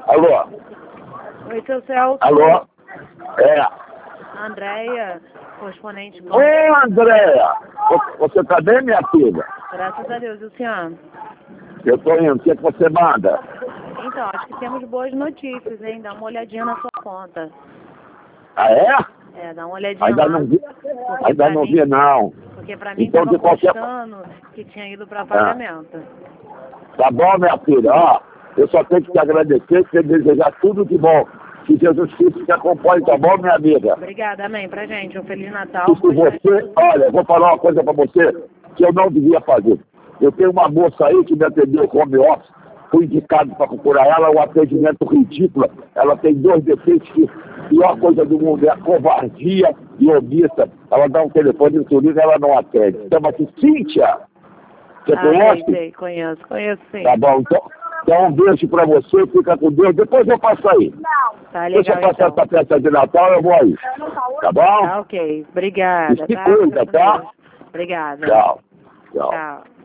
Alô? Oi, seu Celso. Alô? É. Andréia, correspondente. Oi, Andréia. Você tá bem, minha filha? Graças a Deus, e o senhor? Eu tô indo. O que é que você manda? Então, acho que temos boas notícias, hein? Dá uma olhadinha na sua conta. Ah, é? É, dá uma olhadinha Ainda lá. não vi. Porque Ainda pra não mim, vi, não. porque pra mim Então, tava de qualquer... constando que tinha ido para pagamento. Tá bom, minha filha? Ó, eu só tenho que te agradecer e te desejar tudo de bom. Que Jesus Cristo te acompanhe, tá bom, minha amiga? Obrigada, amém. Pra gente, um Feliz Natal. E se você... Olha, eu vou falar uma coisa pra você que eu não devia fazer. Eu tenho uma moça aí que me atendeu home office, fui indicado para procurar ela, um atendimento ridículo. Ela tem 2 defeitos que a pior coisa do mundo é a covardia e omissa. Ela dá um telefone no seu ela não atende. Chama-se Cíntia. Você conhece? Sei, conheço sim. Tá bom, então um beijo pra você, fica com Deus, depois eu passo aí. Tá legal, Deixa eu passar então. essa festa de Natal, eu vou aí. Tá bom? Tá ok. Obrigada, Se tá? cuida, tá? Obrigada. Tchau. Tchau. Tchau.